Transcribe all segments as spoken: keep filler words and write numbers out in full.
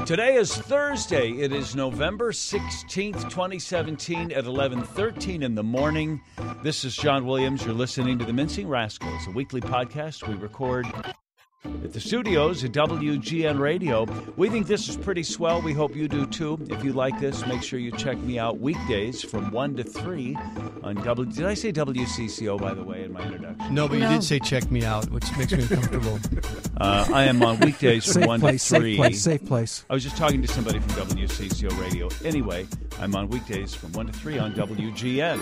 Today is Thursday. It is November sixteenth, twenty seventeen at eleven thirteen in the morning. This is John Williams. You're listening to The Mincing Rascals, a weekly podcast we record at the studios at W G N Radio. We think this is pretty swell. We hope you do too. If you like this, make sure you check me out weekdays from one to three on W. Did I say W C C O, by the way, in my introduction? No, but no. you did say check me out, which makes me uncomfortable. Uh, I am on weekdays from safe one place, to three. Safe place, safe place. I was just talking to somebody from W C C O Radio. Anyway, I'm on weekdays from one to three on W G N.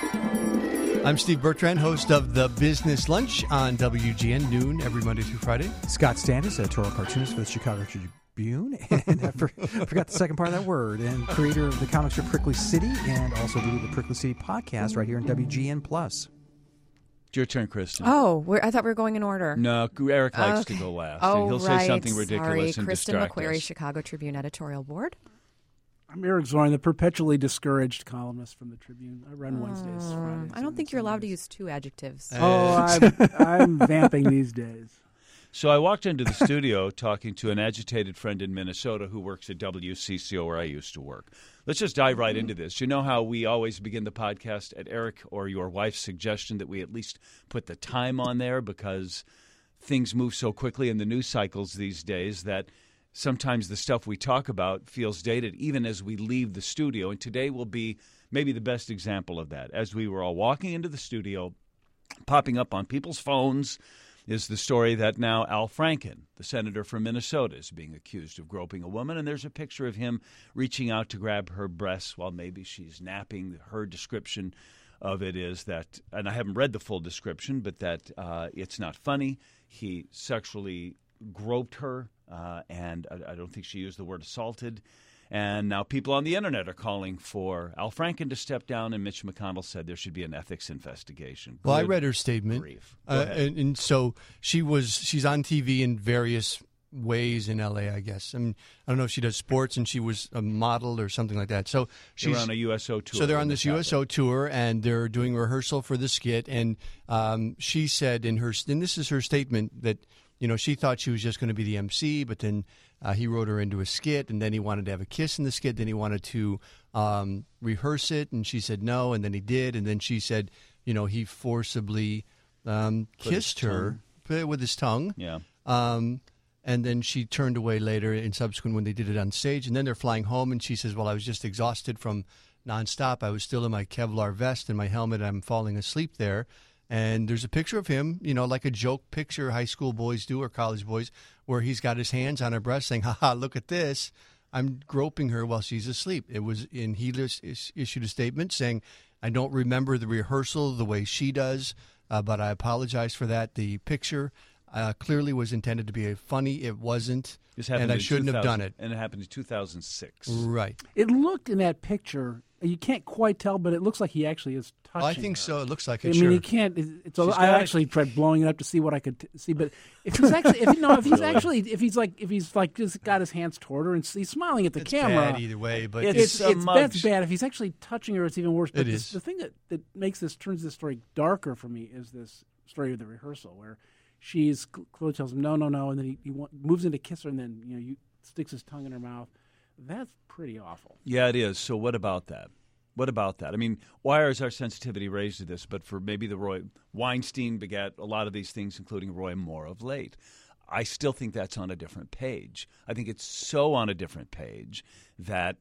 I'm Steve Bertrand, host of The Business Lunch on W G N, noon every Monday through Friday. Scott Standis, editorial cartoonist for the Chicago Tribune, and I for, forgot the second part of that word, and creator of the comic strip Prickly City, and also do the Prickly City podcast right here on W G N Plus. It's your turn, Kristen. Oh, we're, I thought we were going in order. No, Eric likes Okay. to go last. Oh, He'll right. say something ridiculous Sorry. and Kristen distract McQuarrie, us. Chicago Tribune editorial board. I'm Eric Zorn, the perpetually discouraged columnist from the Tribune. I run Wednesdays, Um, Fridays. I don't and think you're allowed to Sundays. use two adjectives. Uh, Oh, I'm, I'm vamping these days. So I walked into the studio talking to an agitated friend in Minnesota who works at W C C O where I used to work. Let's just dive right into this. You know how we always begin the podcast at Eric or your wife's suggestion that we at least put the time on there because things move so quickly in the news cycles these days that sometimes the stuff we talk about feels dated even as we leave the studio. And today will be maybe the best example of that. As we were all walking into the studio, popping up on people's phones is the story that now Al Franken, the senator from Minnesota, is being accused of groping a woman. And there's a picture of him reaching out to grab her breasts while maybe she's napping. Her description of it is that, and I haven't read the full description, but that uh, it's not funny. He sexually groped her, uh, and I, I don't think she used the word assaulted. And now people on the internet are calling for Al Franken to step down, and Mitch McConnell said there should be an ethics investigation. Well, I Good read her statement, grief. Go uh, ahead. and, and so she was. She's on T V in various ways in L A, I guess. I mean, I don't know if she does sports, and she was a model or something like that. So she's They're on a U S O tour. So they're when on this happened. U S O tour, and they're doing rehearsal for the skit. And um, she said in her, and this is her statement, that you know she thought she was just going to be the M C, but then uh, he wrote her into a skit, and then he wanted to have a kiss in the skit. Then he wanted to um, rehearse it, and she said no, and then he did, and then she said, you know, he forcibly um, Put his kissed her put- with his tongue. Yeah. Um, and then she turned away later in subsequent when they did it on stage. And then they're flying home, and she says, well, I was just exhausted from nonstop. I was still in my Kevlar vest and my helmet. I'm falling asleep there. And there's a picture of him, you know, like a joke picture high school boys do or college boys, where he's got his hands on her breast saying, ha ha, look at this. I'm groping her while she's asleep. It was in he lis- is- issued a statement saying, I don't remember the rehearsal the way she does, uh, but I apologize for that. The picture uh, clearly was intended to be a funny. It wasn't, This happened and I in shouldn't have done 2000 it. And it happened in two thousand six. Right. It looked in that picture, you can't quite tell, but it looks like he actually is touching Oh, I think her. so. It looks like I it. mean, sure. he can't. It's, it's a, She's I got it. actually tried blowing it up to see what I could t- see, but if he's actually, if no, if he's actually, if he's like, if he's like just got his hands toward her and he's smiling at the it's camera, bad either way, but It's- it's a it's mug- that's bad. If he's actually touching her, it's even worse. But It the, is. the thing that, that makes this turns this story darker for me is this story of the rehearsal where she's Chloe tells him no, no, no, and then he, he wa- moves in to kiss her, and then you know you sticks his tongue in her mouth. That's pretty awful. Yeah, it is. So what about that? What about that? I mean, why is our sensitivity raised to this? But for maybe the Roy Weinstein begat a lot of these things, including Roy Moore of late. I still think that's on a different page. I think it's so on a different page that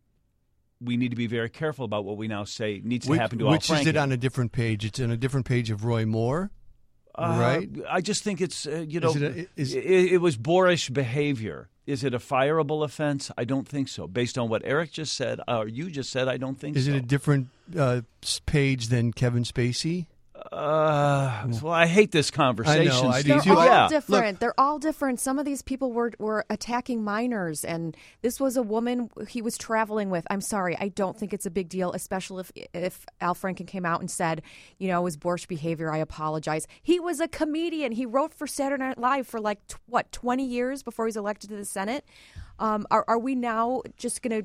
we need to be very careful about what we now say needs to which, happen to which Al Franken. is it on a different page? It's on a different page of Roy Moore, Uh, right? I just think it's, uh, you know, Is it a- is- it, it was boorish behavior. Is it a fireable offense? I don't think so. Based on what Eric just said, or you just said, I don't think Is so. it a different uh, s- page than Kevin Spacey? Uh, well, I hate this conversation. I know, I do Steve. They're too. all Yeah. different. They're all different. Some of these people were, were attacking minors, and this was a woman he was traveling with. I'm sorry, I don't think it's a big deal, especially if if Al Franken came out and said, you know, it was borscht behavior. I apologize. He was a comedian. He wrote for Saturday Night Live for like t- what twenty years before he was elected to the Senate. Um, are are we now just going to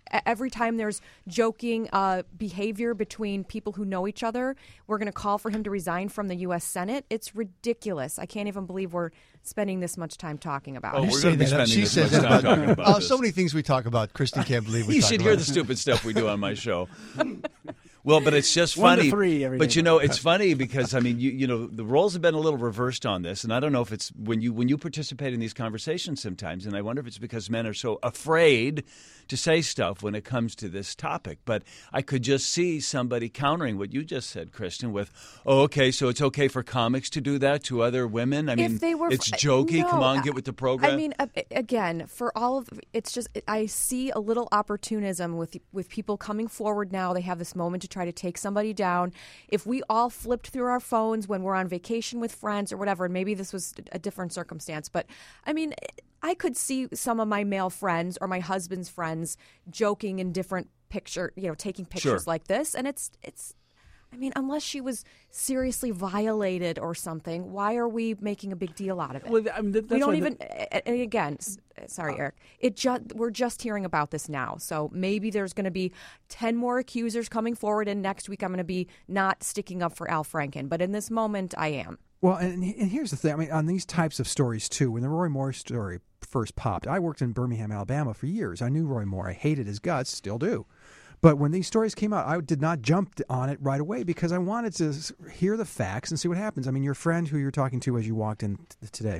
every time there's joking uh, behavior between people who know each other, we're going to call for him to resign from the U S Senate. It's ridiculous. I can't even believe we're spending this much time talking about Oh, it. we're say going to be that. spending She this says much that time about- talking about Oh, this. so many things we talk about. Kristen can't believe we You talk should about hear it. the stupid stuff we do on my show. Well, but it's just One to funny. three every but day. you know, it's funny because I mean, you you know, the roles have been a little reversed on this, and I don't know if it's when you when you participate in these conversations sometimes, and I wonder if it's because men are so afraid to say stuff when it comes to this topic. But I could just see somebody countering what you just said, Kristen, with, "Oh, okay, so it's okay for comics to do that to other women." I mean, if they were, it's jokey. No, Come on, get with the program. I mean, uh, again, for all of it's just I see a little opportunism with with people coming forward now. They have this moment to try to take somebody down. If we all flipped through our phones when we're on vacation with friends or whatever, and maybe this was a different circumstance, but I mean, I could see some of my male friends or my husband's friends joking in different picture, you know, taking pictures Sure. like this, and it's it's. I mean, unless she was seriously violated or something, why are we making a big deal out of it? Well, I mean, that- we that's don't why even. And again, s- sorry, Eric. It just we're just hearing about this now, so maybe there's going to be ten more accusers coming forward, and next week I'm going to be not sticking up for Al Franken. But in this moment, I am. Well, and, and here's the thing. I mean, on these types of stories, too, when the Roy Moore story first popped, I worked in Birmingham, Alabama for years. I knew Roy Moore. I hated his guts, still do. But when these stories came out, I did not jump on it right away because I wanted to s- hear the facts and see what happens. I mean, your friend who you're talking to as you walked in t- today,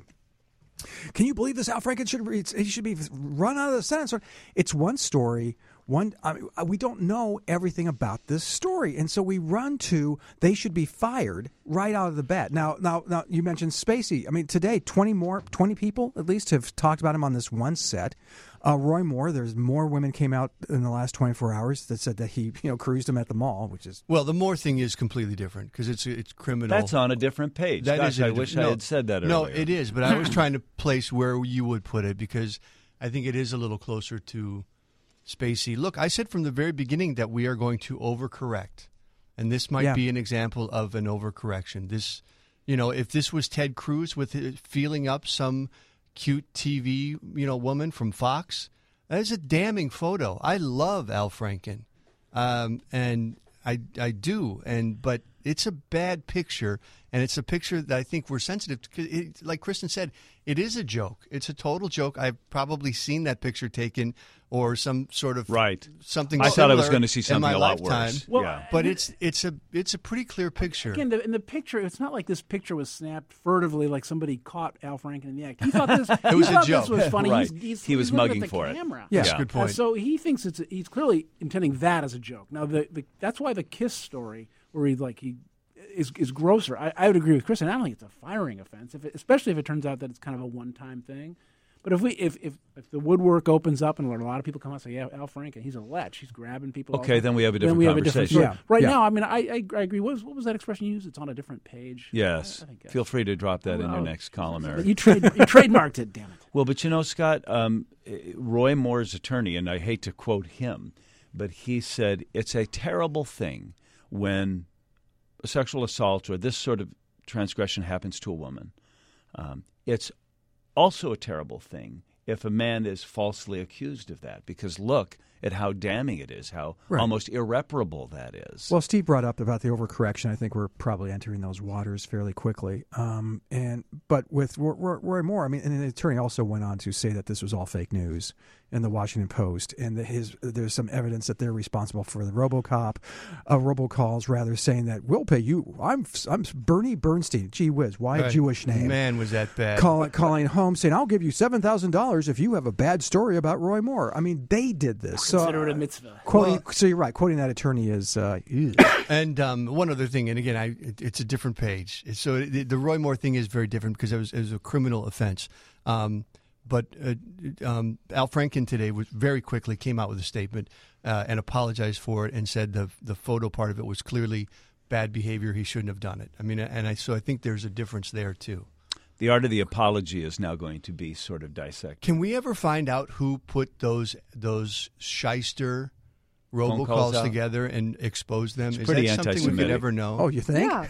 can you believe this? Al Franken should be, he should be run out of the Senate. So it's one story. One, I mean, we don't know everything about this story, and so we run to they should be fired right out of the bat. Now, now, now, you mentioned Spacey. I mean, today, twenty more, twenty people at least have talked about him on this one set. Uh, Roy Moore, there's more women came out in the last twenty-four hours that said that he, you know, cruised him at the mall, which is Well, the Moore thing is completely different because it's it's criminal. That's on a different page. That Gosh, is a I diff- wish no, I had said that No, earlier. it is, but I was trying to place where you would put it because I think it is a little closer to Spacey. Look, I said from the very beginning that we are going to overcorrect, and this might Yeah. be an example of an overcorrection. This, you know, if this was Ted Cruz with his, feeling up some cute T V, you know, woman from Fox, that is a damning photo. I love Al Franken, um, and I I do, and but it's a bad picture, and it's a picture that I think we're sensitive to. 'Cause it, like Kristen said, it is a joke. It's a total joke. I've probably seen that picture taken or some sort of Right. something. I thought I was similar going to see in something my a lot lifetime. worse. Well, yeah. But it's it's a it's a pretty clear picture. Again, the, in the picture, it's not like this picture was snapped furtively, like somebody caught Al Franken in the act. He thought this. It was he a thought joke. This was funny. Right. He's, he's, He was he's looking mugging at the for it. camera. Yes, Yeah. good Uh, point. so he thinks it's he's clearly intending that as a joke. Now, the, the that's why the Kiss story, where he like he is is grosser. I, I would agree with Kristen. I don't think it's a firing offense, if it, especially if it turns out that it's kind of a one time thing. But if we if, if if the woodwork opens up and a lot of people come out and say, "Yeah, Al Franken, he's a lech. He's grabbing people." all Okay, the time," then we have a then different we have a different conversation. story. Yeah. Right Yeah. now, I mean, I, I I agree. What was, what was that expression you used? It's on a different page. Yes. I, I think Feel free to drop that in your Oh. next column, Eric. You trade you trademarked it. Damn it. Well, but you know, Scott, um, Roy Moore's attorney, and I hate to quote him, but he said it's a terrible thing when a sexual assault or this sort of transgression happens to a woman. Um, it's also a terrible thing if a man is falsely accused of that, because look at how damning it is, how Right. almost irreparable that is. Well, Steve brought up about the overcorrection. I think we're probably entering those waters fairly quickly. Um, and but with Roy, Roy Roy Moore, I mean, and the attorney also went on to say that this was all fake news in the Washington Post, and that his there's some evidence that they're responsible for the RoboCop, uh, robocalls, rather saying that we'll pay you. I'm I'm Bernie Bernstein. Gee whiz, why a Right. Jewish name? Man, was that bad? Call, calling home saying, I'll give you seven thousand dollars if you have a bad story about Roy Moore. I mean, they did this. So, Consider it a mitzvah. quoting, Well- so you're right. Quoting that attorney is, uh, ew. And um, one other thing, and again, I, it, it's a different page. So the, the Roy Moore thing is very different because it was, it was a criminal offense. Um, but uh, um, Al Franken today was very quickly came out with a statement uh, and apologized for it and said the the photo part of it was clearly bad behavior. He shouldn't have done it. I mean, and I so I think there's a difference there too. The art of the apology is now going to be sort of dissected. Can we ever find out who put those those shyster Phone calls robocalls out? together and expose them? It's Is pretty that something we could anti-Semitic. ever know? Oh, you think? Yeah.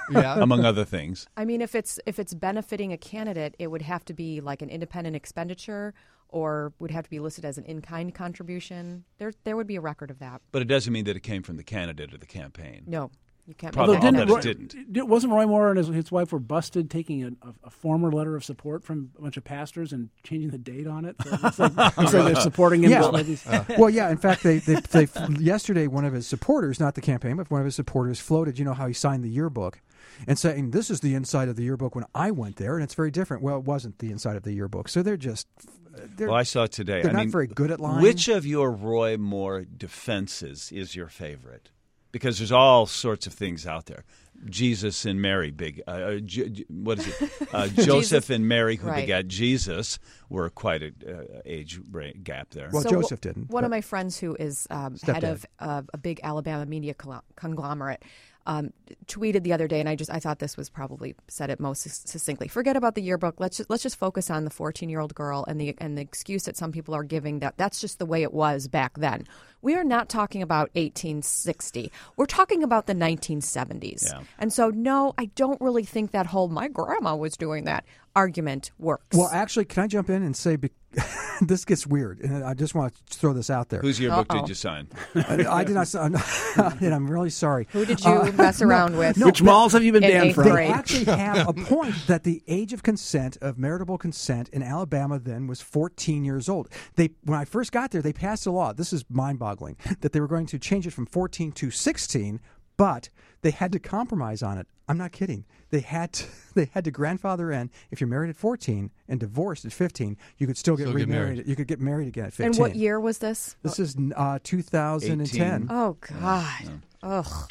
Yeah. among other things. I mean, if it's if it's benefiting a candidate, it would have to be like an independent expenditure, or would have to be listed as an in-kind contribution. There, there would be a record of that. But it doesn't mean that it came from the candidate or the campaign. No, you can't. Probably make all that that connection. it Roy, didn't. di- Wasn't Roy Moore and his, his wife were busted taking a, a, a former letter of support from a bunch of pastors and changing the date on it? So it looks like, looks like they're supporting him. Yeah. just like these- Well, yeah. In fact, they, they, they yesterday one of his supporters, not the campaign, but one of his supporters, floated. You know how he signed the yearbook, and saying this is the inside of the yearbook when I went there, and it's very different. Well, it wasn't the inside of the yearbook, so they're just. They're, Well, I saw today. they're I not mean, very good at lying. Which of your Roy Moore defenses is your favorite? Because there's all sorts of things out there. Jesus and Mary, big. Uh, uh, J- J- what is it? Uh, Joseph and Mary, who Right. begat Jesus, were quite a uh, age ra- gap there. Well, So Joseph wh- didn't. One but- of my friends who is um, head Stepdad. of uh, a big Alabama media col- conglomerate um, tweeted the other day, and I just I thought this was probably said it most sus- succinctly. Forget about the yearbook. Let's just, let's just focus on the fourteen-year-old girl and the and the excuse that some people are giving that that's just the way it was back then. We are not talking about eighteen sixty. We're talking about the nineteen seventies. Yeah. And so, no, I don't really think that whole "my grandma was doing that" argument works. Well, actually, can I jump in and say be- this gets weird, and I just want to throw this out there. Whose yearbook Uh-oh. did you sign? I, I did not, and I'm really sorry. Who did you mess around with? Which malls have you been In banned eighth from? They grade. actually have a point that the age of consent, of maritable consent in Alabama then was fourteen years old. They, when I first got there, they passed a law. This is mind-boggling, that they were going to change it from fourteen to sixteen, but they had to compromise on it. I'm not kidding. They had to, they had to grandfather in. If you're married at fourteen and divorced at fifteen, you could still get Still get remarried. married. You could get married again at fifteen. And what year was this? This is uh, two thousand ten. eighteen. Oh, God. Ugh.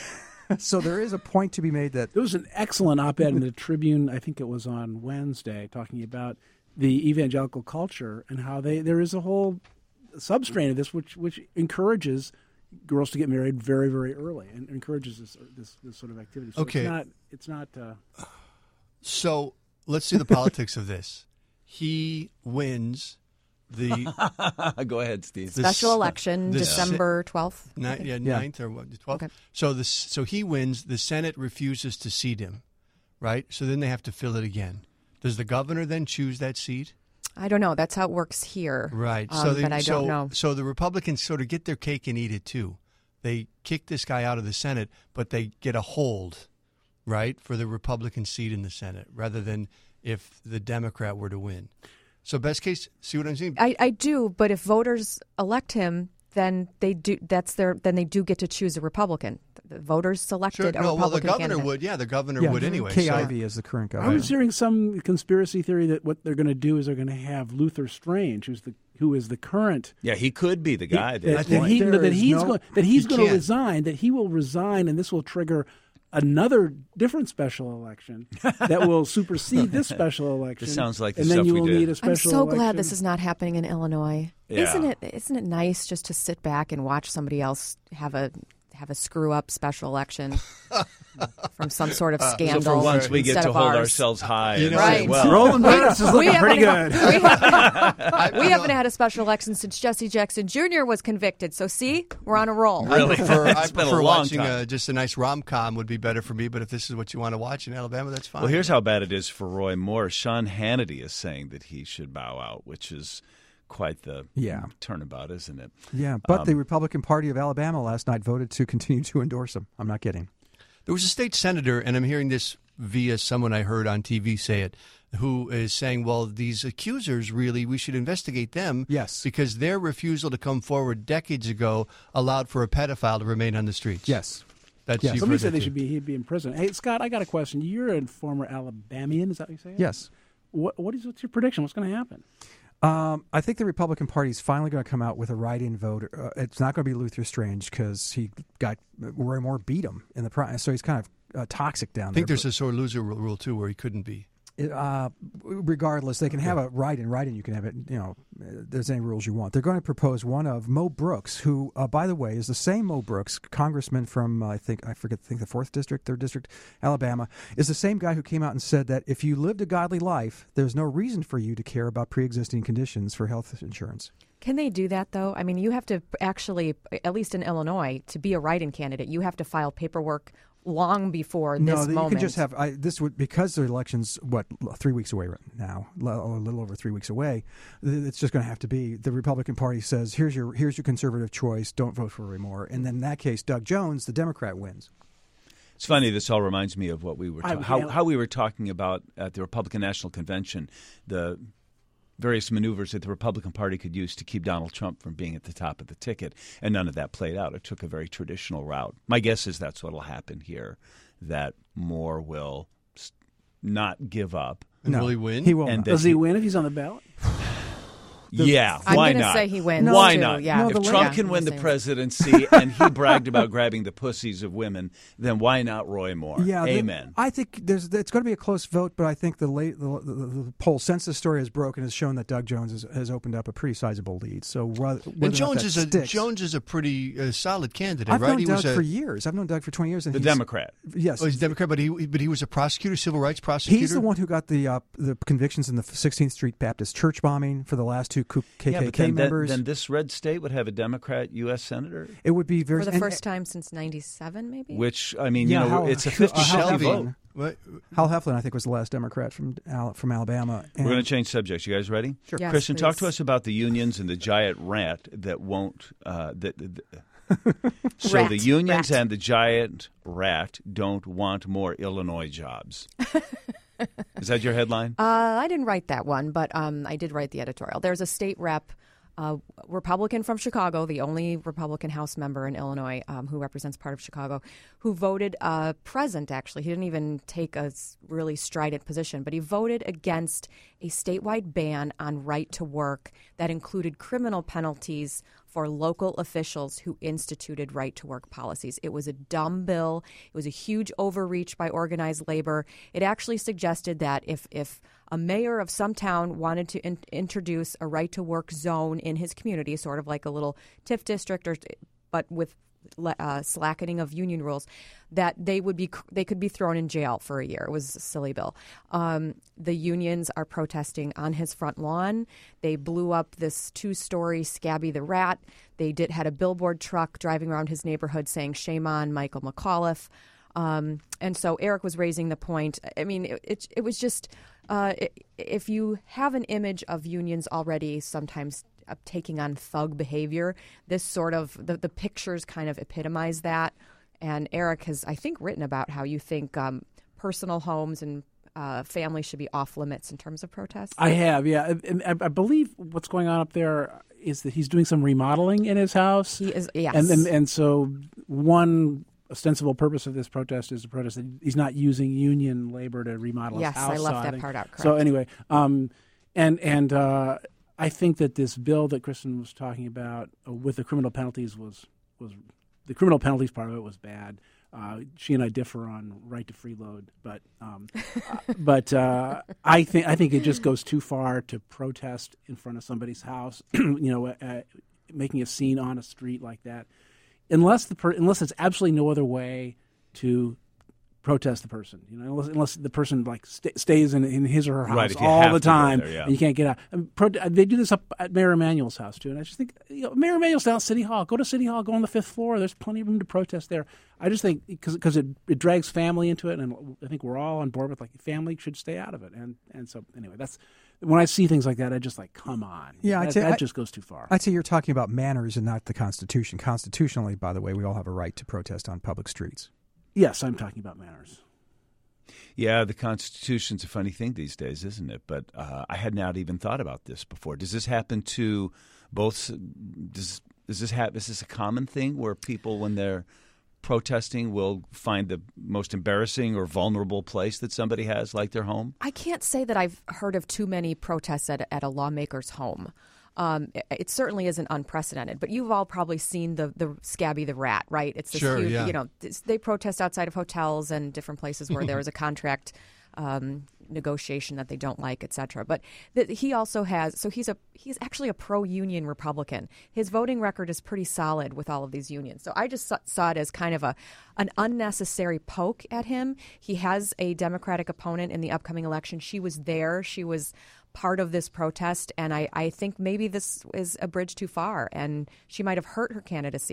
So there is a point to be made that There was an excellent op-ed in the Tribune, I think it was on Wednesday, talking about the evangelical culture and how they there is a whole substrain of this which which encourages girls to get married very, very early and encourages this this, this sort of activity. So Okay. it's not it's not uh, So let's see the politics of this. He wins the Go ahead, Steve. The Special s- election, the December twelfth. ni- yeah, ninth or what, the twelfth. Okay. So the so he wins. The Senate refuses to seat him, right? So then they have to fill it again. Does the governor then choose that seat? I don't know. That's how it works here. Right. Um, so they, but I so, don't know. So the Republicans sort of get their cake and eat it too. They kick this guy out of the Senate, but they get a hold, right, for the Republican seat in the Senate, rather than if the Democrat were to win. So best case, see what I'm saying? I, I do, but if voters elect him, then they do. That's their. Then they do get to choose a Republican. The voters selected Sure. a No, well, the Republican governor candidate. would. Yeah, the governor yeah, would anyway. Kay so- Ivey is the current I governor. was hearing some conspiracy theory that what they're going to do is they're going to have Luther Strange, who's the who is the current Yeah, he could be the guy. that, that, that, think he, there that is he's no- going that he's he going to can't. resign, that he will resign, and this will trigger another different special election that will supersede this special election. This sounds like the and then stuff you we will did. need a I'm special. so glad election. this is not happening in Illinois. Yeah. Isn't it? Isn't it nice just to sit back and watch somebody else have a have a screw up special election from some sort of so scandal? for once we get instead to of hold ours. ourselves high. You and know, say, Right. well, Roland Vegas is We looking pretty haven't- good. We haven't, we haven't had a special election since Jesse Jackson Junior was convicted. So see, we're on a roll. Really? I prefer, I It's been a prefer long watching time. uh, just a nice rom com would be better for me. But if this is what you want to watch in Alabama, that's fine. Well, here's how bad it is for Roy Moore. Sean Hannity is saying that he should bow out, which is quite the Yeah. turnabout, isn't it? Yeah, but Um, the Republican Party of Alabama last night voted to continue to endorse him. I'm not kidding. There was a state senator, and I'm hearing this via someone I heard on T V say it, who is saying, well, these accusers, really, we should investigate them. Yes. Because their refusal to come forward decades ago allowed for a pedophile to remain on the streets. Yes. That's Yes. you've Somebody heard said that they too. should be he'd be in prison. Hey Scott, I got a question. You're a former Alabamian, is that what you say? Yes. What what is what's your prediction? What's going to happen? Um, I think the Republican Party is finally going to come out with a write-in vote. Uh, it's not going to be Luther Strange because he got Roy Moore beat him in the process, so he's kind of uh, toxic down I there. think there's a sore loser rule, rule, too, where he couldn't be. But, uh, regardless, they can have a write-in. Write-in, you can have it. You know, uh, there's any rules you want. They're going to propose one of Mo Brooks, who, uh, by the way, is the same Mo Brooks, congressman from uh, I think I forget, I think the fourth district, third district, Alabama, is the same guy who came out and said that if you lived a godly life, there's no reason for you to care about pre-existing conditions for health insurance. Can they do that, though? I mean, you have to actually, at least in Illinois, to be a write-in candidate, you have to file paperwork long before no, this you moment. can just have I, this would because the election's what three weeks away right now, a little over three weeks away. It's just going to have to be the Republican Party says here's your here's your conservative choice. Don't vote for Roy Moore, and then in that case, Doug Jones, the Democrat, wins. It's funny. This all reminds me of what we were ta- I- how yeah. how we were talking about at the Republican National Convention, the various maneuvers that the Republican Party could use to keep Donald Trump from being at the top of the ticket, and none of that played out. It took a very traditional route. My guess is that's what will happen here, that Moore will s- not give up. And No, will he win? He will. And not. that Does he win if he's on the ballot? Yeah, I'm why gonna not? say he wins, Why too, not? yeah. No, if the Trump yeah, can I'm win the gonna say- presidency and he bragged about grabbing the pussies of women, then why not Roy Moore? Yeah, the- Amen. I think there's it's going to be a close vote, but I think the late the, the, the poll census story has broken has shown that Doug Jones has, has opened up a pretty sizable lead. So whether, whether And Jones or not is that a sticks, Jones is a pretty uh, solid candidate, I've right? known He Doug was a, for years. I've known Doug for twenty years. And The he's, Democrat. Yes, oh, he's a Democrat, but he but he was a prosecutor, civil rights prosecutor. he's the one who got the uh, the convictions in the sixteenth Street Baptist Church bombing for the last two K K K Yeah, but then, that- members. then this red state would have a Democrat U S senator, it would be very for the and- first time since ninety-seven, maybe. which, I mean, Yeah, you know, Hal- it's a uh, fifty-fifty Hal vote. Heflin. What? Hal Heflin, I think, was the last Democrat from Al- from Alabama. We're going to change subjects. You guys ready? Sure. Yes, Christian, talk please. to us about the unions and the giant rat that won't. Uh, that, that- so Rat, the unions rat. and the giant rat don't want more Illinois jobs. Is that your headline? Uh, I didn't write that one, but um, I did write the editorial. There's a state rep, uh, Republican from Chicago, the only Republican House member in Illinois um, who represents part of Chicago, who voted uh, present, actually. He didn't even take a s- really strident position, but he voted against a statewide ban on right to work that included criminal penalties for local officials who instituted right-to-work policies. It was a dumb bill. It was a huge overreach by organized labor. It actually suggested that if, if a mayor of some town wanted to in- introduce a right-to-work zone in his community, sort of like a little TIF district, or but with uh, slackening of union rules, that they would be they could be thrown in jail for a year. It was a silly bill. Um, the unions are protesting on his front lawn. They blew up this two-story Scabby the Rat. They did had a billboard truck driving around his neighborhood saying "Shame on Michael McAuliffe." Um, and so Eric was raising the point. I mean, it it, it was just uh, it, if you have an image of unions already, sometimes uh, taking on thug behavior, this sort of the, the pictures kind of epitomize that. And Eric has, I think, written about how you think um, personal homes and uh, families should be off limits in terms of protests. I have, yeah. And I, I believe what's going on up there is that he's doing some remodeling in his house. He is, yes. And, and, and so one ostensible purpose of this protest is to protest that he's not using union labor to remodel Yes, his house. I so left that think- part out, So correct. anyway, um, and and uh, I think that this bill that Kristen was talking about uh, with the criminal penalties was was the criminal penalties part of it was bad. Uh, she and I differ on right to freeload, but um, uh, but uh, I think I think it just goes too far to protest in front of somebody's house. you know, uh, making a scene on a street like that, unless the per- unless there's absolutely no other way to protest the person. You know, unless, unless the person like st- stays in, in his or her house Right, if you all have the to go time there, yeah. and you can't get out. And pro- they do this up at Mayor Emanuel's house too, and I just think you know, Mayor Emanuel's down at City Hall. Go to City Hall. Go on the fifth floor. There's plenty of room to protest there. I just think because because it, it drags family into it, and I think we're all on board with like family should stay out of it. And and so anyway, that's when I see things like that, I just like come on. Yeah, I'd that, say that I- just goes too far. I'd say you're talking about manners and not the Constitution. Constitutionally, by the way, we all have a right to protest on public streets. yes, I'm talking about manners. Yeah, the Constitution's a funny thing these days, isn't it? But uh, I had not even thought about this before. Does this happen to both? Does, does this happen? Is this a common thing where people, when they're protesting, will find the most embarrassing or vulnerable place that somebody has, like their home? I can't say that I've heard of too many protests at, at a lawmaker's home. Um, it, it certainly isn't unprecedented, but you've all probably seen the the Scabby the Rat, right? It's this Sure, huge, yeah. you know, it's- they protest outside of hotels and different places where there is a contract um, negotiation that they don't like, et cetera. But th- he also has, so he's a he's actually a pro-union Republican. His voting record is pretty solid with all of these unions. So I just saw, saw it as kind of a an unnecessary poke at him. He has a Democratic opponent in the upcoming election. She was there. She was part of this protest, and I, I think maybe this is a bridge too far, and she might have hurt her candidacy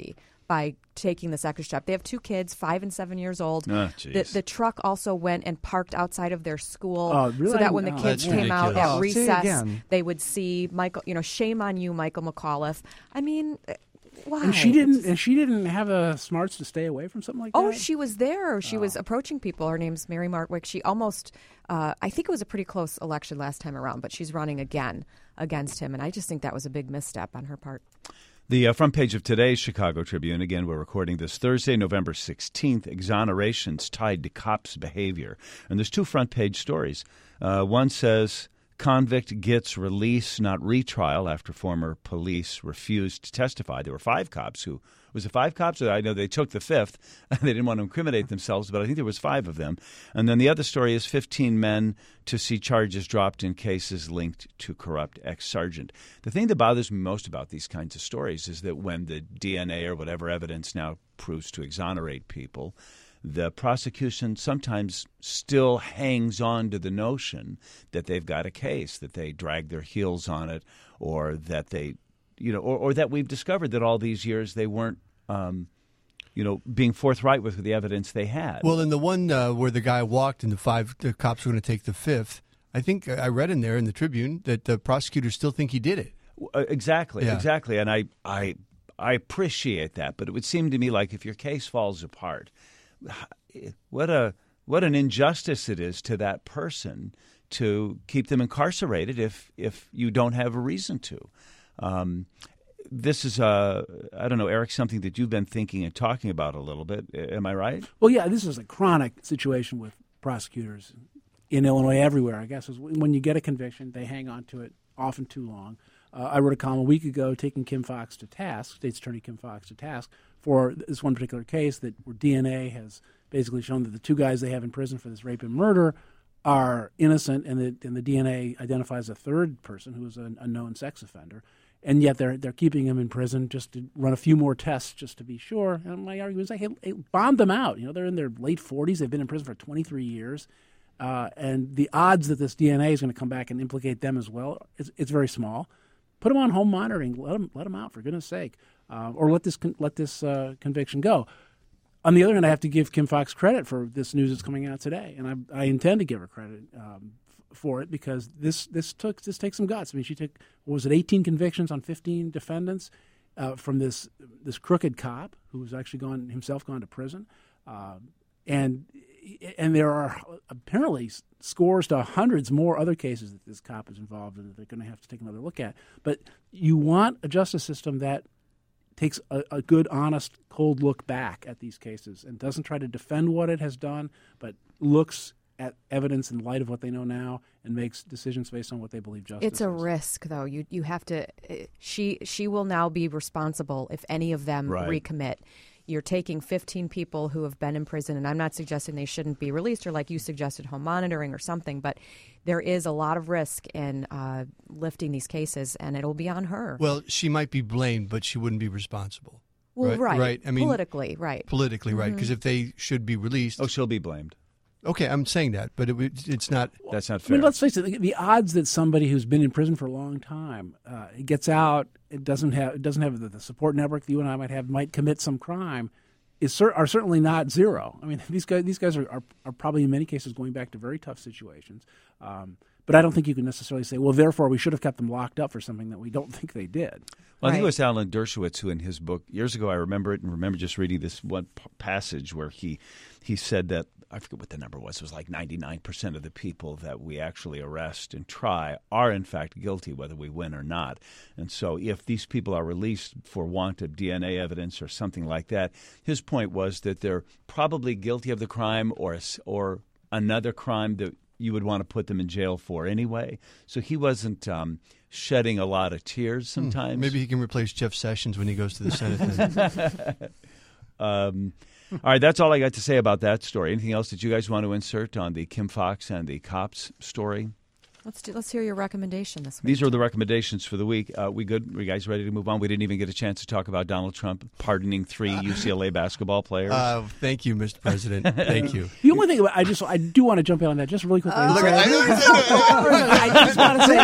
by taking this extra step. They have two kids, five and seven years old. Oh, the, the truck also went and parked outside of their school Oh, really? so that when the Oh, kids that's came out ridiculous. at Oh, say it recess, again. they would see Michael. You know, shame on you, Michael McAuliffe. I mean, uh, why? And she didn't. And she didn't have the smarts to stay away from something like Oh, that. she was there. She was approaching people. Her name's Mary Martwick. She almost, uh, I think it was a pretty close election last time around, but she's running again against him. And I just think that was a big misstep on her part. The uh, front page of today's Chicago Tribune, again, we're recording this Thursday, November sixteenth, exonerations tied to cops' behavior. And there's two front page stories. Uh, one says, convict gets release, not retrial, after former police refused to testify. There were five cops who, was it five cops? I know they took the fifth. They didn't want to incriminate themselves, but I think there was five of them. And then the other story is fifteen men to see charges dropped in cases linked to corrupt ex-sergeant. The thing that bothers me most about these kinds of stories is that when the D N A or whatever evidence now proves to exonerate people, the prosecution sometimes still hangs on to the notion that they've got a case, that they drag their heels on it, or that they, you know, or, or that we've discovered that all these years they weren't, um, you know, being forthright with the evidence they had. Well, in the one uh, where the guy walked and the five the cops were going to take the fifth, I think I read in there in the Tribune that the prosecutors still think he did it. Uh, exactly, Yeah. exactly, and I, I, I appreciate that, but it would seem to me like if your case falls apart, what a what an injustice it is to that person to keep them incarcerated if if you don't have a reason to. Um, this is, uh, I don't know, Eric, something that you've been thinking and talking about a little bit. Am I right? Well, yeah, this is a chronic situation with prosecutors in Illinois, everywhere, I guess. Is when you get a conviction, they hang on to it often too long. Uh, I wrote a column a week ago taking Kim Foxx to task, State's Attorney Kim Foxx to task, for this one particular case that where D N A has basically shown that the two guys they have in prison for this rape and murder are innocent, and the, and the D N A identifies a third person who is a, a known sex offender. And yet they're they're keeping him in prison just to run a few more tests just to be sure. And my argument is, like, hey, hey, bond them out. You know, they're in their late forties. They've been in prison for twenty-three years. Uh, and the odds that this D N A is going to come back and implicate them as well, it's, it's very small. Put them on home monitoring. Let them, let them out, for goodness sake. Uh, or let this con- let this uh, conviction go. On the other hand, I have to give Kim Foxx credit for this news that's coming out today. And I, I intend to give her credit um, for it, because this this took this takes some guts. I mean, she took, what was it, eighteen convictions on fifteen defendants uh, from this this crooked cop who was actually gone himself gone to prison, uh, and and there are apparently scores to hundreds more other cases that this cop is involved in that they're going to have to take another look at. But you want a justice system that takes a, a good, honest, cold look back at these cases and doesn't try to defend what it has done, but looks at evidence in light of what they know now and makes decisions based on what they believe justice is. It's a risk, though. You you have to. She she will now be responsible if any of them Right. recommit. You're taking fifteen people who have been in prison, and I'm not suggesting they shouldn't be released, or like you suggested, home monitoring or something. But there is a lot of risk in uh, lifting these cases, and it'll be on her. Well, she might be blamed, but she wouldn't be responsible. Well, right, right. right. I mean, politically, right. Politically, right. Because if they should be released, Oh, she'll be blamed. okay, I'm saying that, but it, it's not. That's not I fair. mean, let's face it. The, the odds that somebody who's been in prison for a long time uh, gets out, it doesn't have it doesn't have the, the support network that you and I might have, might commit some crime, is cer- are certainly not zero. I mean, these guys these guys are, are, are probably in many cases going back to very tough situations. Um, but I don't think you can necessarily say, well, therefore we should have kept them locked up for something that we don't think they did. Well, I think it Right. was Alan Dershowitz who, in his book years ago, I remember it and remember just reading this one p- passage where he he said that, I forget what the number was, it was like ninety-nine percent of the people that we actually arrest and try are in fact guilty, whether we win or not. And so if these people are released for want of D N A evidence or something like that, his point was that they're probably guilty of the crime or a s- or another crime that you would want to put them in jail for anyway. So he wasn't um, shedding a lot of tears sometimes. Maybe he can replace Jeff Sessions when he goes to the Senate. Um, all right, that's all I got to say about that story. Anything else that you guys want to insert on the Kim Foxx and the cops story? Let's do, let's hear your recommendation this week. These are the recommendations for the week. Uh, we good? Are you guys ready to move on? We didn't even get a chance to talk about Donald Trump pardoning three U C L A basketball players. Uh, thank you, Mister President. Thank you. The only thing I just I do want to jump in on that just really quickly. Uh, look, I, I just want to say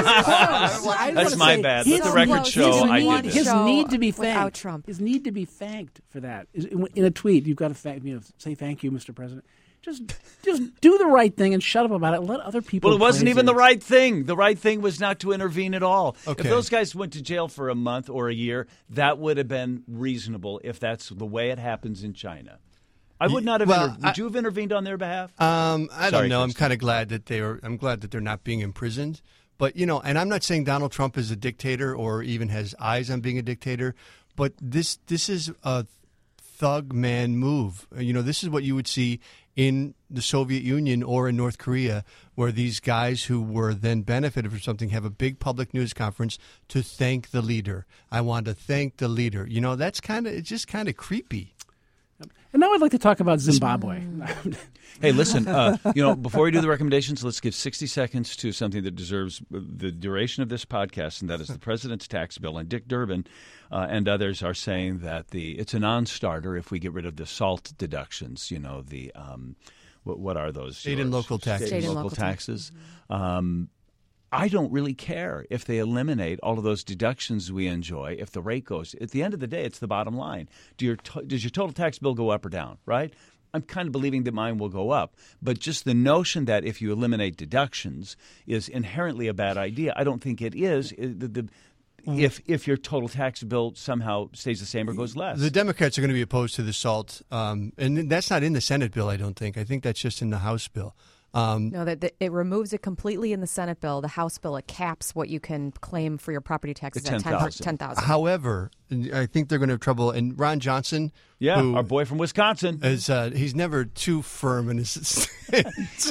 I That's just my say bad. his Let the record close. show his I need, did his this. Show need to be without thanked. Trump. His need to be thanked for that. Is- In a tweet, you've got to thank, you know, say thank you, Mister President. Just, just do the right thing and shut up about it. Let other people. Well, it wasn't praise even it. the right thing. The right thing was not to intervene at all. Okay. If those guys went to jail for a month or a year, that would have been reasonable if that's the way it happens in China. I would not have. Well, inter- would I- you have intervened on their behalf? Um, I Sorry, don't know. I'm Kristen. kind of glad that they are. I'm glad that they're not being imprisoned. But you know, and I'm not saying Donald Trump is a dictator or even has eyes on being a dictator. But this this is a thug man move. You know, this is what you would see in the Soviet Union or in North Korea, where these guys who were then benefited from something have a big public news conference to thank the leader. I want to thank the leader. You know, that's kind of it's just kind of creepy. And now I'd like to talk about Zimbabwe. Hey, listen, uh, you know, before we do the recommendations, let's give sixty seconds to something that deserves the duration of this podcast, and that is the president's tax bill. And Dick Durbin uh, and others are saying that the it's a non-starter if we get rid of the SALT deductions, you know, the um, what, what are those? State and Yours? local taxes. State and State and local local taxes. Um, I don't really care if they eliminate all of those deductions we enjoy if the rate goes. At the end of the day, it's the bottom line. Do your to- does your total tax bill go up or down, right? I'm kind of believing that mine will go up. But just the notion that if you eliminate deductions is inherently a bad idea, I don't think it is. It- the, the, if if your total tax bill somehow stays the same or goes less. The Democrats are going to be opposed to the SALT, um, and that's not in the Senate bill, I don't think. I think that's just in the House bill. Um, No, that, that it removes it completely in the Senate bill. The House bill, it caps what you can claim for your property taxes At at ten thousand. ten thousand. however, I think they're going to have trouble. And Ron Johnson, yeah, who our boy from Wisconsin. is uh, he's never too firm in his. Hey,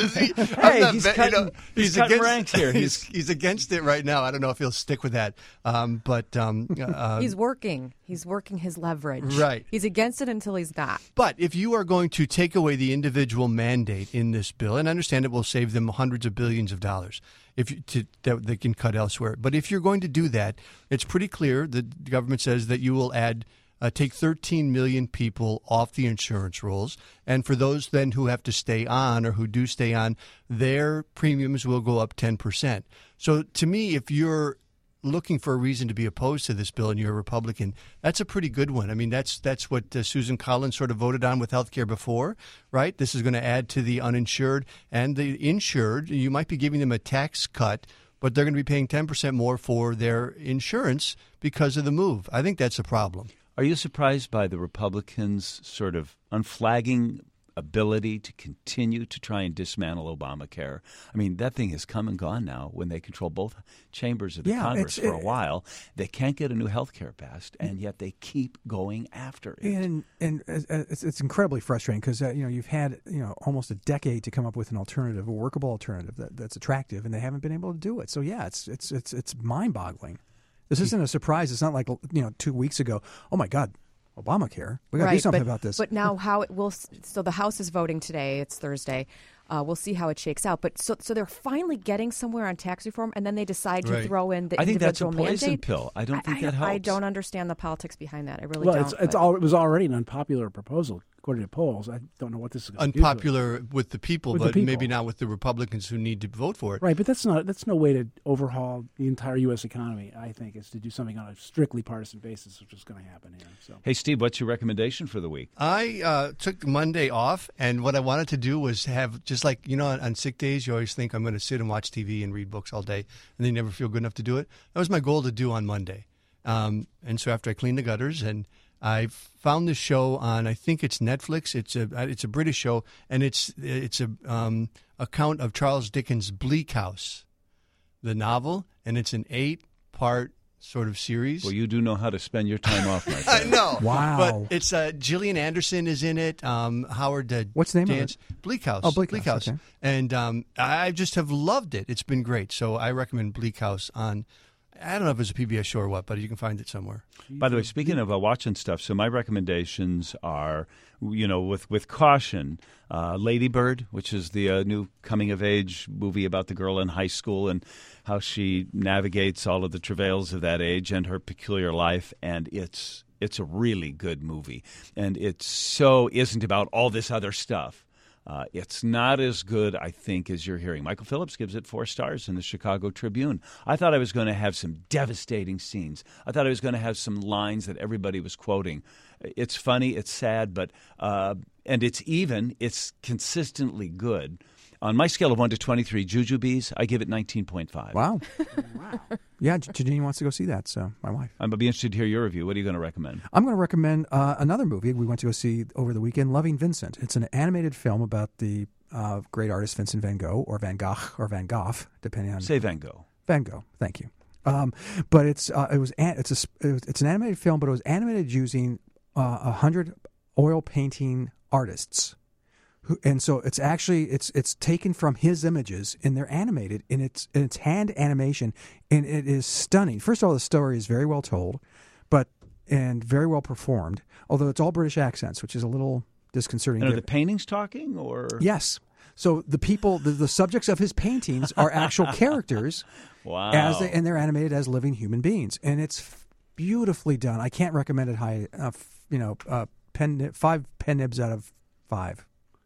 he's cutting- he's cutting against, ranks here. He's, he's against it right now. I don't know if he'll stick with that. Um, but um, uh, He's working. He's working his leverage. Right. He's against it until he's not. But if you are going to take away the individual mandate in this bill, and understand it will save them hundreds of billions of dollars if you, to, that they can cut elsewhere. But if you're going to do that, it's pretty clear the government says that you will add uh, take thirteen million people off the insurance rolls, and for those then who have to stay on or who do stay on, their premiums will go up ten percent. So to me, if you're looking for a reason to be opposed to this bill and you're a Republican, that's a pretty good one. I mean, that's that's what uh, Susan Collins sort of voted on with health care before, right? This is going to add to the uninsured and the insured. You might be giving them a tax cut, but they're going to be paying ten percent more for their insurance because of the move. I think that's a problem. Are you surprised by the Republicans' sort of unflagging ability to continue to try and dismantle Obamacare? I mean, that thing has come and gone now when they control both chambers of the Yeah, Congress it's- for a while. They can't get a new health care passed, and yet they keep going after it. And and uh, it's, it's incredibly frustrating because uh, you know you've had you know almost a decade to come up with an alternative, a workable alternative that, that's attractive, and they haven't been able to do it. So yeah, it's it's it's it's mind-boggling. This isn't a surprise. It's not like you know two weeks ago. Oh my God, Obamacare. We got to do something but, about this. But now, how it will? So the House is voting today. It's Thursday. Uh, we'll see how it shakes out. But so, so they're finally getting somewhere on tax reform, and then they decide to Right. throw in the I think that's a individual poison mandate. pill. I don't think I, that helps. I don't understand the politics behind that. I really well, don't. it's, it's but- all, it was already an unpopular proposal, according to polls. I don't know what this is going to do. Unpopular with the people, With the but people. maybe not with the Republicans who need to vote for it. Right, but that's not that's no way to overhaul the entire U S economy. I think is to do something on a strictly partisan basis, which is going to happen here. So. Hey, Steve, what's your recommendation for the week? I uh, took Monday off, and what I wanted to do was have, just like, you know, on, on sick days, you always think I'm going to sit and watch T V and read books all day, and then you never feel good enough to do it. That was my goal to do on Monday. Um, and so after I cleaned the gutters, and I found this show on, I think it's Netflix. It's a it's a British show, and it's it's a um, account of Charles Dickens' Bleak House, the novel, and it's an eight-part sort of series. Well, you do know how to spend your time off, my I friend. know. Wow. But it's uh, Gillian Anderson is in it. Um, Howard. Uh, What's the name of Dance, Bleak House. Oh, Bleak House, okay. And um, I just have loved it. It's been great. So I recommend Bleak House on I don't know if it's a P B S show or what, but you can find it somewhere. By the way, speaking of uh, watching stuff, so my recommendations are, you know, with, with caution, uh, Lady Bird, which is the uh, new coming-of-age movie about the girl in high school and how she navigates all of the travails of that age and her peculiar life, and it's it's a really good movie. And it so isn't about all this other stuff. Uh, it's not as good, I think, as you're hearing. Michael Phillips gives it four stars in the Chicago Tribune. I thought I was going to have some devastating scenes. I thought I was going to have some lines that everybody was quoting. It's funny, it's sad, but uh, and it's even. It's consistently good. On my scale of one to twenty-three jujubes, I give it nineteen point five. Wow. Wow. Yeah, Janine wants to go see that, so my wife. I'm going to be interested to hear your review. What are you going to recommend? I'm going to recommend uh, another movie we went to go see over the weekend, Loving Vincent. It's an animated film about the uh, great artist Vincent van Gogh, or Van Gogh, or Van Gogh, depending on... Say Van Gogh. Van Gogh, thank you. Um, but it's uh, it was an, it's a it's an animated film, but it was animated using uh, a uh, hundred oil painting artists. Who, and so it's actually it's it's taken from his images and they're animated and it's and it's hand animation and it is stunning. First of all, the story is very well told, but and very well performed. Although it's all British accents, which is a little disconcerting. And are the paintings talking or yes? So the people, the, the subjects of his paintings are actual characters. Wow! As they, and they're animated as living human beings, and it's beautifully done. I can't recommend it high. Uh, you know, uh, pen five pen nibs out of five.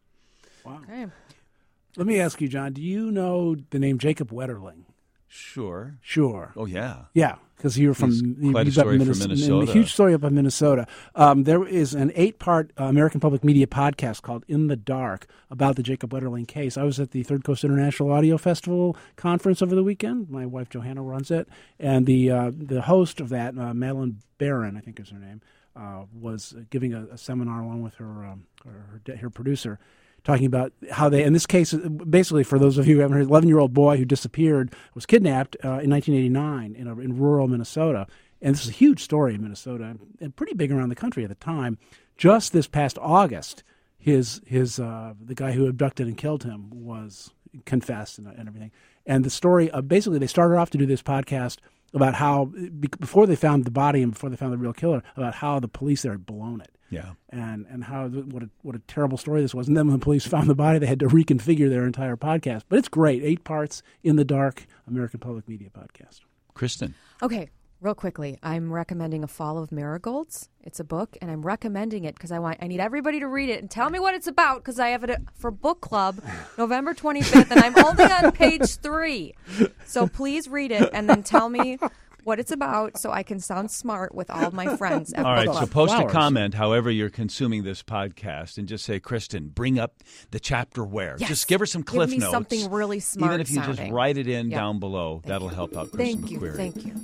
Wow. Okay. Let me ask you, John, do you know the name Jacob Wetterling? Sure. Sure. Oh, yeah. Yeah, because you're from He's you- quite a he's up story in from Minnes- Minnesota. A huge story up in Minnesota. Um, there is an eight-part uh, American Public Media podcast called In the Dark about the Jacob Wetterling case. I was at the Third Coast International Audio Festival conference over the weekend. My wife Johanna runs it, and the uh, the host of that, uh, Madeline Barron, I think is her name, uh, was giving a, a seminar along with her um, her, her, her producer, talking about how they, in this case, basically for those of you who haven't heard, eleven-year-old boy who disappeared was kidnapped uh, in nineteen eighty-nine in, a, in rural Minnesota. And this is a huge story in Minnesota and pretty big around the country at the time. Just this past August, his his uh, the guy who abducted and killed him was confessed and, and everything. And the story, uh, basically, they started off to do this podcast about how, before they found the body and before they found the real killer, about how the police there had blown it. Yeah. And and how what a what a terrible story this was. And then when the police found the body, they had to reconfigure their entire podcast. But it's great. Eight parts, In the Dark, American Public Media podcast. Kristen. Okay, real quickly, I'm recommending A Fall of Marigolds. It's a book, and I'm recommending it because I want I need everybody to read it and tell me what it's about because I have it for book club November twenty-fifth, and I'm only on page three. So please read it and then tell me what it's about so I can sound smart with all of my friends at All book right, club. so post Flowers. a comment however you're consuming this podcast and just say, Kristen, bring up the chapter where. Yes. Just give her some cliff Give me notes. something really smart Even if you sounding. just write it in Yeah. down below, that'll help out Kristen Thank you, McQuarrie. thank you.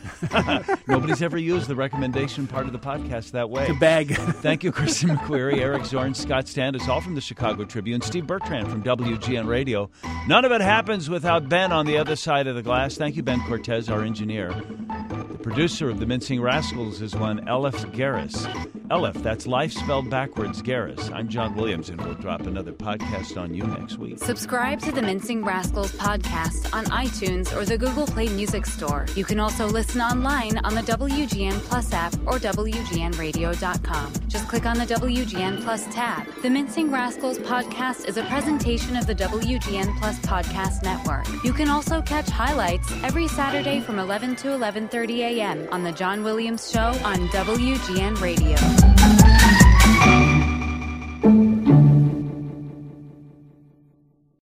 Nobody's ever used the recommendation part of the podcast that way. The bag. Thank you, Kristen McQuarrie, Eric Zorn, Scott Standis, all from the Chicago Tribune, Steve Bertrand from W G N Radio. None of it happens without Ben on the other side of the glass. Thank you, Ben Cortez, our engineer. The producer of the Mincing Rascals is one Elif Garris. Elif, that's life spelled backwards, Garris. I'm John Williams, and we'll drop another podcast on you next week. Subscribe to the Mincing Rascals podcast on iTunes or the Google Play Music Store. You can also listen online on the W G N Plus app or W G N radio dot com. Just click on the W G N Plus tab. The Mincing Rascals podcast is a presentation of the W G N Plus podcast network. You can also catch highlights every Saturday from eleven to eleven thirty a.m. on the John Williams Show on W G N Radio.